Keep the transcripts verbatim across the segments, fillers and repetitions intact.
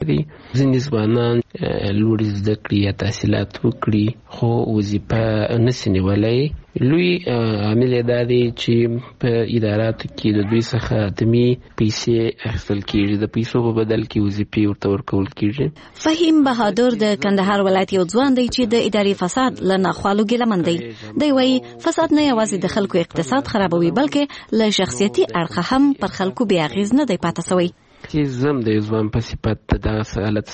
کوي. ځینې ځوانان لوړې زده کړې یا تحصیلات وکړي خو وظیفه نشي نیولی. لوی عامل دا دی چې په اداراتو کې د دوی څخه اتمي پیسې اخیستل کېږي، د پیسو په بدل کې وظیفې ورته ورکول کېږي. فهیم بهادر د کندهار ولایت یو ځوان دی چې د اداري فساد له ناخوالو ګیلمن دی. دی وایي فساد نه یوازې د خلکو اقتصاد خرابوي بلکې له شخصیتي اړخه هم پر خلکو بې اغېز نه دی پاتې سوی. چې زم د ځوان په صفت دغه حالت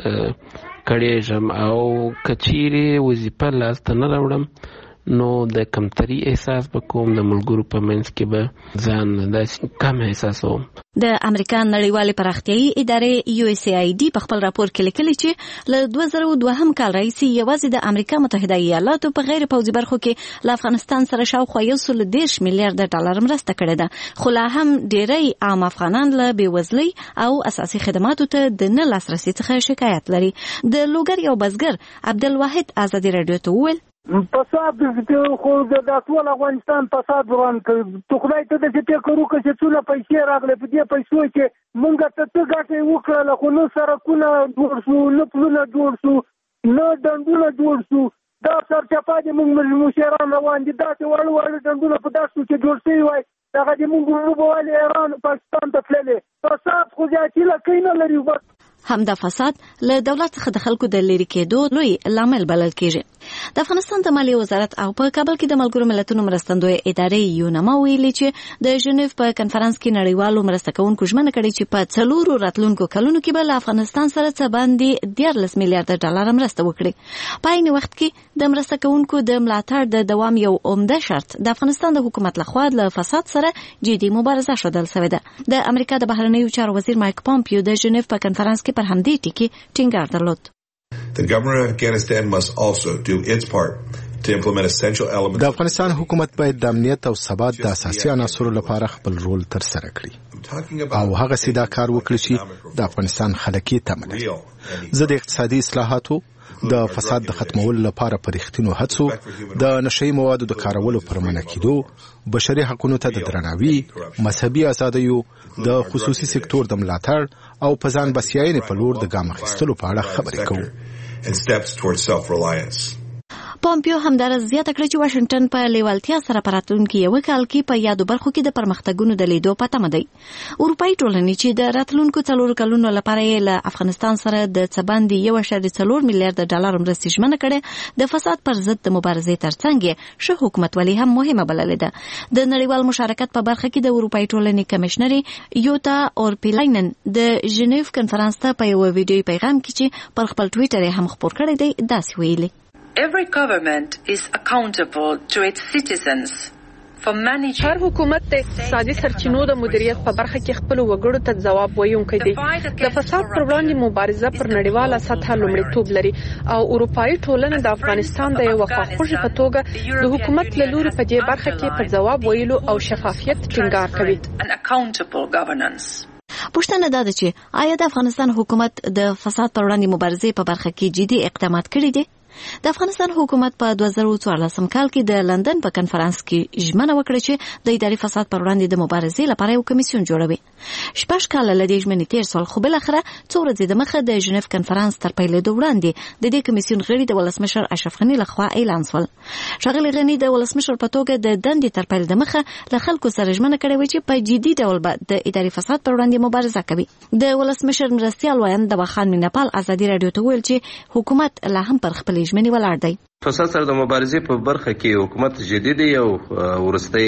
څخه کړېږم او که چیرې وظیفه لاسته نه راوړم نو د کمتري احساس به کوم، د ملګرو په منځ کې به ځان داسې کم احساسوم. د امریکا نړیوالې پراختیایي ادارې یو اس ای آی ډي په خپل راپور کې لیکلي چې له دوه زره دوهم کال راهیسې یوازې د امریکا متحده ایالاتو په غیر پوځي برخو کې له افغانستان سره شاوخوا یو سل دېرش میلیارډ ډالر مرسته کړې ده، خو لا هم ډېری عام افغانان له بېوزلۍ او اساسي خدماتو ته د نه لاسرسي څخه شکایت لري. د لوګر یو بزګر عبدالواحد ازادي راډیو ته وویل فساد خو د ټول افغانستان فساد روان کوي. ته خدای ته د فکر وکړه چې څونه پیسې راغلي، په دې پیسو کې مونږ ته څه ګټه وکړه، خو نو سرکونه جوړ شو، نه پلونه جوړ شو، نه ډنډونه جوړ شو. دا سرچپه دي مونږ مشران روان دي، داسې وړ وړ ډنډونه په داسې کې جوړ شوي وای، هغه دې مونږ وبوالي ایران پاکستان ته تللي. فساد خو زیاتي لکۍ نه لري. بس همدا فساد له دولت څخه د خلکو د لرې کېدو لوی لامل بلل کېږي. د افغانستان د مالیې وزارت او په کابل کې د ملګرو ملتونو مرستندوی ادارې یونما ویلي چې د ژنیف په کنفرانس کې نړیوالو مرسته کوونکو ژمنه کړې چې په څلورو راتلونکو کلونو کې به له افغانستان سره څه باندې دیارلس میلیارډ ډالر مرسته وکړي. په عین وخت کې د مرسته کوونکو د ملاتړ د دوام یو عمده شرط د افغانستان د حکومت لخوا له فساد سره جدي مبارزه شودل شوې ده. د امریکا د بهرنیو چارو وزیر مایک پامپیو د ژنیف په کنفرانس کې پر همدې ټکي ټینګار درلود. The government of Afghanistan must also do its part to implement essential elements. د افغانستان حکومت باید د امنیت او ثبات د اساسي عناصرو لپاره خپل رول تر سره کړي او هغه سیدا کار وکړي چې د افغانستان خلک یې تمه لري. زه د اقتصادي اصلاحاتو، د فساد د ختمولو لپاره پر رښتینو هڅو، د نشئی موادو د کارولو پر منع کېدو، بشري حقوقو ته د درناوي، مذهبي ازادیو، د خصوصي سکتور د ملاتړ او په ځان بسیاینې په لور د ګام اخیستلو په اړه خبرې کوو. And steps towards self-reliance. پامپیو همدارس زیاته کړه چې واشنگټن په لیوالتیا سره په راتلونکي یو کال کې په یادو برخو کې د پرمختګونو د لیدو په تمه دی. اروپایي ټولنې چې د راتلونکو څلورو کلونو لپاره یې له افغانستان سره د څه باندې یو اعشاریه څلور میلیارډ ډالر مرستې ژمنه کړې، د فساد پر ضد د مبارزې ترڅنګ یې ښه حکومتولي هم مهمه بللې ده. د نړیوال مشارکت په برخه کې د اروپایي ټولنې کمشنري یوتا اورپیلاینن د ژنیف کنفرانس ته په یو ویډیوي پیغام کې چې پر خپل ټویټر یې هم خپور کړی دی داسې ویلي: Every government is accountable to its citizens for managing. هر حکومت د اقتصادي سرچینو د مدیریت په برخه کې خپل وګړو ته ځواب ویونکی دی. د فساد پر وړاندې مبارزه پر نړیواله سطح لومړیتوب لري او اروپایي ټولنه د افغانستان د یو خواخوږي په توګه د حکومت له لوري په دې برخه کې په ځواب ویلو او شفافیت ټینګار کوي. An accountable governance. پوښتنه دا ده چې آیا د افغانستان حکومت د فساد پر وړاندې مبارزې په برخه کې جدي اقدامات کړي دي؟ د افغانستان حکومت په دوه زره څوارلسم کال کې د لندن په کنفرانس کې ژمنه وکړه چې د اداري فساد پر وړاندې د مبارزې لپاره یو کمیسیون جوړوي. شپږ کاله له دې ژمنې تېر شول، خو بالاخره څو ورځې دمخه د ژنیف کنفرانس تر پیلېدو وړاندې د دې کمیسیون غړي د ولسمشر اشرف غني لخوا اعلان شول. ښاغلي غني د ولسمشر په توګه د دندې تر پیل دمخه له خلکو سره ژمنه کړې وه چې په جدي ډول به د اداري فساد پر وړاندې مبارزه کوي. د ولسمشر مرستیال ویاند دواخان مینپال ازادي راډیو ته ویل چې حکومت لا هم پر خپلې ژمنې ولاړ دی. فساد سره د مبارزې په برخه کې حکومت جدي دی او ورستۍ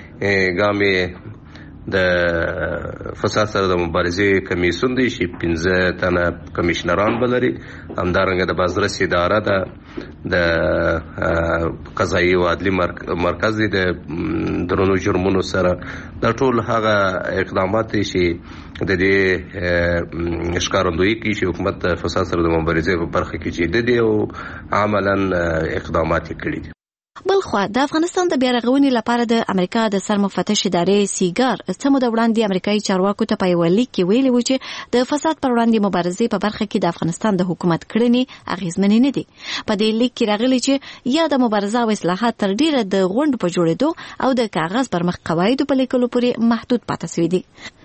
ګام د فساد سره د مبارزې کمیسیون دی چې پنځه تنه کمشنران بلري. همدارنګه د بازرسي اداره ده، د قضایي او عدلي مرکز دی د درنو جرمونو سره. دا ټول هغه اقدامات دي چې د دې ښکارندویي کوي چې حکومت د فساد سره د مبارزې په برخه کې جدي دی او عملاً اقدامات یې کړي دي. بلخوا د افغانستان د بیارغونې لپاره د امریکا د سرمفتش ادارې سیګار څه موده وړاندې امریکایي چارواکو ته په یوه لیک کې ویلي و چې د فساد پر وړاندې مبارزې په برخه کې د افغانستان د حکومت کړنې اغېزمنې نه دي. په دې لیک کې راغلي چې یا د مبارزه او اصلاحات تر ډیره د غونډو په جوړېدو او د کاغذ پر مخ قواعدو په لیکلو پورې محدود پاتې شوي دي.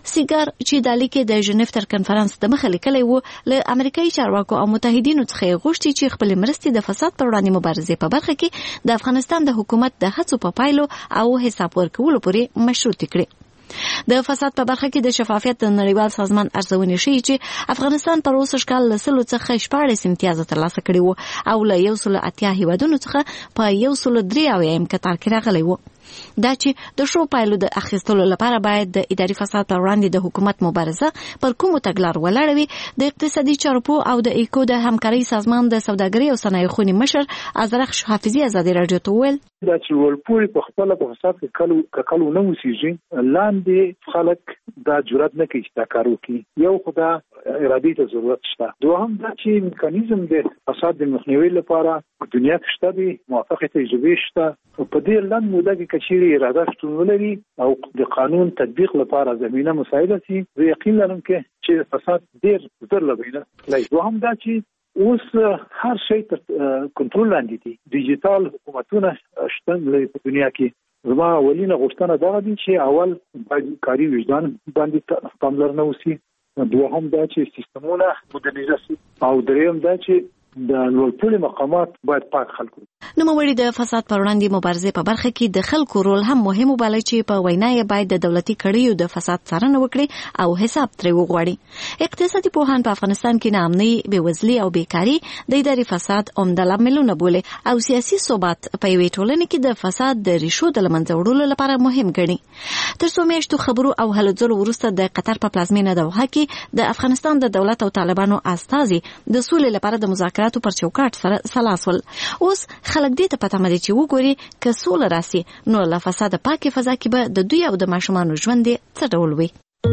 سیګار چې د لیکې د ژنیف تر کنفرانس د مخه لیکلی و له امریکایي چارواکو او متحدینو څخه غوښتي چې خپل مرستې د فساد پر وړاندې مبارزې په برخه کې د افغانستان د حکومت د هڅو په پایلو او حساب ورکولو پورې مشروط کړي. د فساد په برخه کې د شفافیت د نړیوال سازمان ارزونې ښیي چې افغانستان پر اوسه کال له سلو څخه شپاړس امتیاز ترلاسه کړي وو او له یو سل اتیا هیوادونو څخه په یو سل درې اویایم کتار کې راغلی وو. دا چې د شو پایلو د اخیستلو لپاره باید د اداري فساد پر وړاندې د حکومت مبارزه پر کومو تګلارو ولاړه وي. د اقتصادي چارو او د ایکو د همکارۍ سازمان د سوداګرۍ او صنایع خونې مشر ازرخ حافظي ازادي راډیو ته وویل دا چې ولپوري په خپل په فساد کې کلو کلو نه وسیږي لاندې خلک دا جرأت نه کوي چې دا کار وکړي. یو خدا ارادي ته ضرورت شته. دوهم دا چې میکانیزم د فساد د مخنیوي لپاره دنیا کې شته دي موافقه تجربه شته په دې لاندې موده کې کچيري اراده شتون ولري او د قانون تطبیق لپاره زمينه مساعده شي. زه یقین لرم چې فساد ډېر زر لبینه لای. دوهم دا چې اوس هر شی تر کنټرول لاندې دي. ډیجیټل حکومتونه شته لري په دنیا کې. زما اولینه غوښتنه دا ده چې اول باید کاری وجدان باندې پاملرنه وشي. دوهم دا چې سیستمونه مدرنیزه شي او دریم دا چې د لوړپوړي مقامات باید پاک خلکو. نوموړي د فساد پر وړاندې مبارزې په برخه کې د خلکو رول هم مهم وباله چې په وینا یې باید د دولتي کړیو د فساد څارنه وکړي او حساب ترې وغواړي. اقتصادي پوهان په افغانستان کې ناامنۍ، بېوزلي او بیکاري د اداري فساد عمده لاملونه بولي او سیاسي ثبات په یوې ټولنه کې د فساد د ریښو د له منځه وړلو لپاره مهم ګڼي. تر څو میاشتو خبرو او هلو ځلو وروسته د قطر په پلازمینه دوحه کې د افغانستان د دولت او طالبانو استازي د سولې لپاره د مذاکراتو پر چوکاټ سره سلاسول. اوس خلک دې ته پته مده چې وګوري که سوله راسي نو له فساده پاکه فضا کې به د دوی او د ماشومانو ژوند څه ډول وي.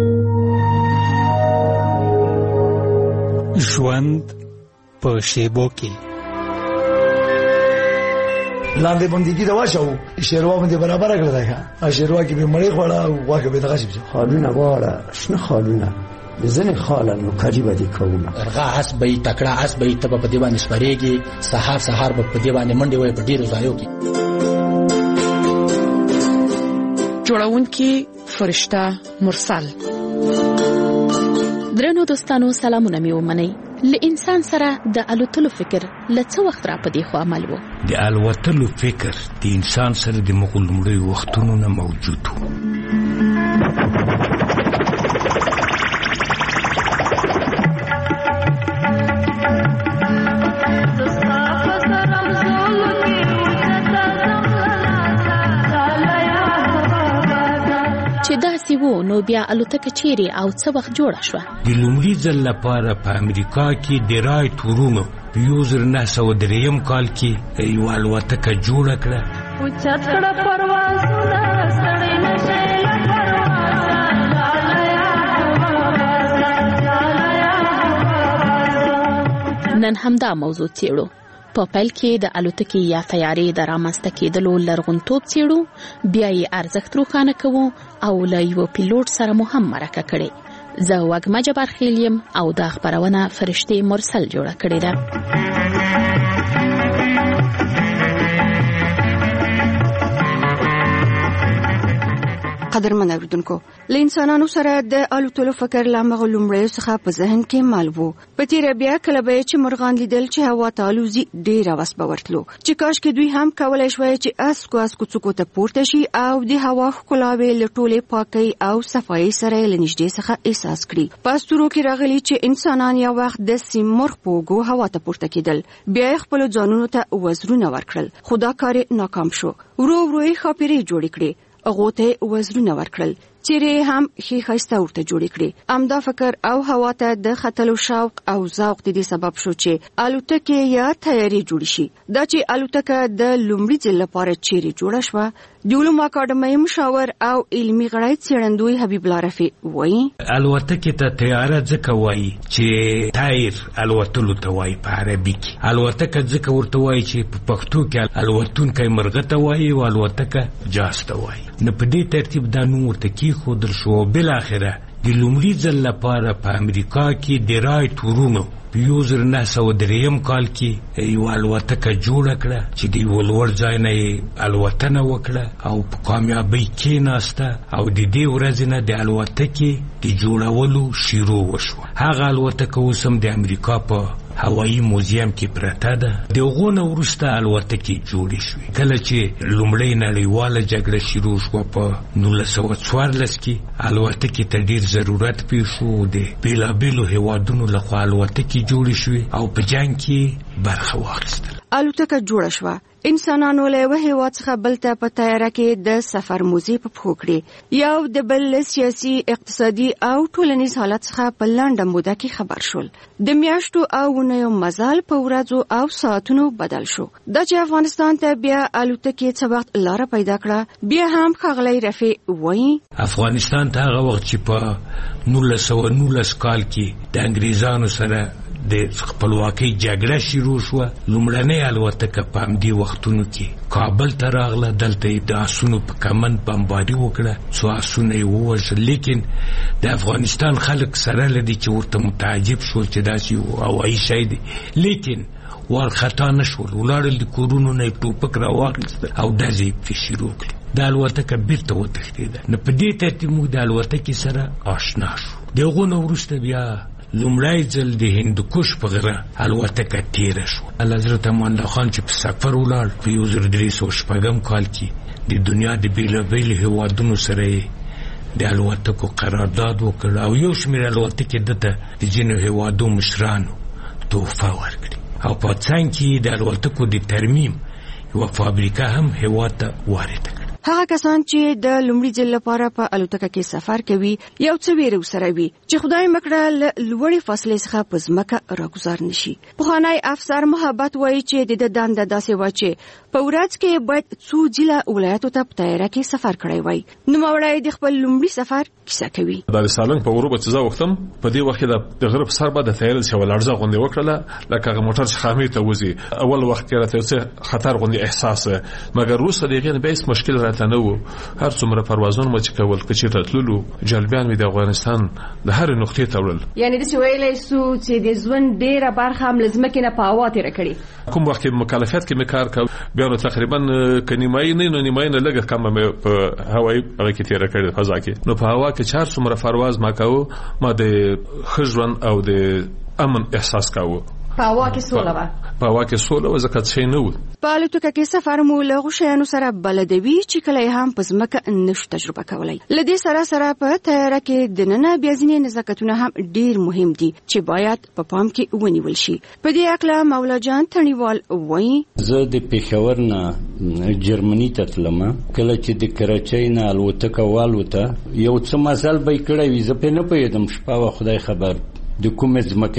ژوند په شیبو کې لاندې باندې دا واښو شیروا باندې برابر کړل دا شیروا کې به مړی خوړه او واګه به دغه شي خالونه واړه شنه خالونه بزنه خاله نو کاری باندې کوم ارغا اس به تکړه اس به ته په دی باندې سپریږي سحر سحر په دی باندې منډي وای په ډیرو ځایو کې جوړونکي فرشتہ مرسل. درنو دوستانو سلامونه مې ومنئ. له انسان سره د الوتلو فکر لڅ وخت را پدې خو عمل وو. د الوتلو فکر د انسان سره د مغلمړي وختونو نه موجود وو. چې داسې وو نو بیا الوتکه چیرې او څه وخت جوړه شوه؟ د لومړي ځل لپاره په امریکا کې د رایټ ورونو په یو زر نه سوه درېیم کال کې یوه الوتکه جوړه کړه. اوچت کړه پروازونه ستړی نشئ له پروازه. نن همدا موضوع څېړو. په پیل کې د الوتکې یا طیارې د رامنځته کېدلو لرغونتوب څېړو، بیا یې ارزښت روښانه کوو او له یوه پیلوټ سره مو هم مرکه کړې. زه وږمه جبارخیل یم او دا خپرونه فرشتې مرسل جوړه کړې ده. قدرمن اوریدونکو، له انسانانو سره د الوتلو فکر لا مغه لومړی څخه په ذهن کې مال وو. په تیر بیا کله به چې مرغان لیدل چې هوا ته الوزي ډیر واس به ورتلو چې کاش کې دوی هم کولای شوی چې اس کو اس کو څوک ته پورته شي او د هوا ښکلاوي له ټولې پاکي او صفایي سره لنږدې څخه احساس کړي. پاستورو کې راغلي چې انسانان یو وخت د سیمرغ پوغو هوا ته پورته کېدل، بیا خپل ځانونو ته وزرونه ورکړل. خدا کار ناکام شو. ورو ورو یې خاپېرې جوړې کړې، هغه ته وزرونه ورکړل چې هم خې خسته ورته جوړ کړي. امدا فکر او هوا ته د خطلو شوق او ذوق د دې سبب شو چې الوتکه یا تیاری جوړ شي. دا چې الوتکه د لومړي ځل لپاره چیرې جوړه شوه، د علومو اکاډمۍ مشاور او علمي غړی څېړندوی حبیب الله رفیع وایي الوتکه ته تیاره ځکه وایي چې تایر الوتلو ته وایي په عربي کې. الوتکه ځکه ورته وایي چې په پښتو کې الوتونکی مرغه ته وایي او الوتکه جاز ته وایي. نو په دې ترتیب دا نوم ورته کېښودل شو. بلاخره د لومړي ځل لپاره په امریکا کې د رایټ ورونو په یو زر نه سوه درېیم کال کې یوه الوتکه جوړه کړه چې د یوه لوړ ځای نه یې الوتنه وکړه او په کامیابۍ کېناسته او د دې ورځې نه د الوتکې د جوړولو شروع وشوه. هغه الوتکه اوس هم د امریکا په هوایي موزیم کې پرته ده. د هغو نه وروسته الوتکې جوړې شوې. کله چې لومړۍ نړیواله جګړه شروع شوه په نولس سوه څوارلس کې الوتکې ته ډېر ضرورت پیښ شو. د بېلابېلو هېوادونو لخوا الوتکې جوړې شوې او په جنګ کې برخه واخیستل. الوتکه جوړه شوه. انسانانو له یوه هېواد څخه بل ته په تیاره کې د سفر موزې په پښو کړې. یو د بل سیاسي، اقتصادي او ټولنیز حالت څخه په لنډه موده کې خبر شول. د میاشتو او اونیو مزل په ورځو او ساعتونو بدل شو. دا چې افغانستان ته بیا الوتکې څه وخت لاره پیدا کړه، بیا هم ښاغلی رفیع وایي افغانستان ته هغه وخت چې په نولس سوه نولس کال کې د انګریزانو سره د خپلواکۍ جګړه شروع شوه، لومړنۍ الوتکه په همدې وختونو کې کابل ته راغله. دلته یې د آسونو په کمند بمباري وکړه، څو آسونه یې ووژل. لیکن د افغانستان خلک سره له دې چې ورته متعجب شول چې داسې یو هوایي شی دی، لیکن وارخطا نه شول. ولاړل د کورونو نه یې ټوپک راواخیستل او ډزې یې پرې شروع کړې. د الوتکه بیرته وتښتېده. نو په دې ترتیب موږ د الوتکې سره آشنا شو. د هغو نه وروسته بیا لومړی ځل د هندوکش په غره الوتکه تیره شوه. حضرت امان الله خان چې په سفر ولاړ په یو زر درې سوه شپږم کال کې د دنیا د بېلابېلو هېوادونو سره یې د الوتکو قرارداد وکړ او یو شمېر الوتکې دته د ځینو هېوادو مشرانو تحفه ورکړي او په څنګ کې د الوتکو د ترمیم یوه فابریکه هم هېواد ته وارده کړه. هغه کسان چې د لومړي ځل لپاره په الوتکه کې سفر کوي یو څه ویره سره وي چې خدای مکړه له لوړې فاصلې څخه په ځمکه راګزار نشي. پخوانی افسر محبت وایي چې د دنده داسې و چې په ورځ کې باید څو ځله ولایتو ته په طیاره کې سفر کړی وای. نوموړی د خپل لومړي سفر کیسه کوي. د سالنګ په اروپا چې زه وختم په دې وخت کې د غرب سر به د طیارې څخه ولړزه غونډه وکړه لکه هغه موټر چې خامې ته وځي. اول وخت کې راته څه خطر غونډه احساس مګر روسه دغه به هیڅ مشکل راته نه و. هر څومره پروازونه مو چې کول کچې راتللو جلبیان مې د افغانستان د هر نقطې ته وړل. یعنی د ویلې سو چې د ژوند ډیره برخه هم لزمکه نه په هوا تیر کړی. کوم وخت مکلفیت کې مې کار کاوه بیا نو تقریبا کنیمای نه نو نیمای نه لګه کم مې په هوایي هغه کې تیر کړی فضا کې. نو په هوا کې چار څومره پرواز ما کاوه ما د خجرن او د امن احساس کاوه. په هوا کې سوله و. په هوا کې سوله و ځکه څه نه و. په الوتکه کې سفر مو له غشیانو سره بلدوي چې کله هم په ځمکه نشو تجربه کولای. لدې سره سره په طیاره کې د نن بیا ځینې نزاکتونه هم ډیر مهم دي چې باید په پام کې ونیول شي. په دې اړه مولا جان تڼیوال وایي زه د پېښور نه جرمني ته تلم. کله چې د کراچۍ نه الوتکه والوته یو څه مزل به یې کړی وي زه پرې نه پوهېدم. شپه وه خدای خبر د کومې ځمکې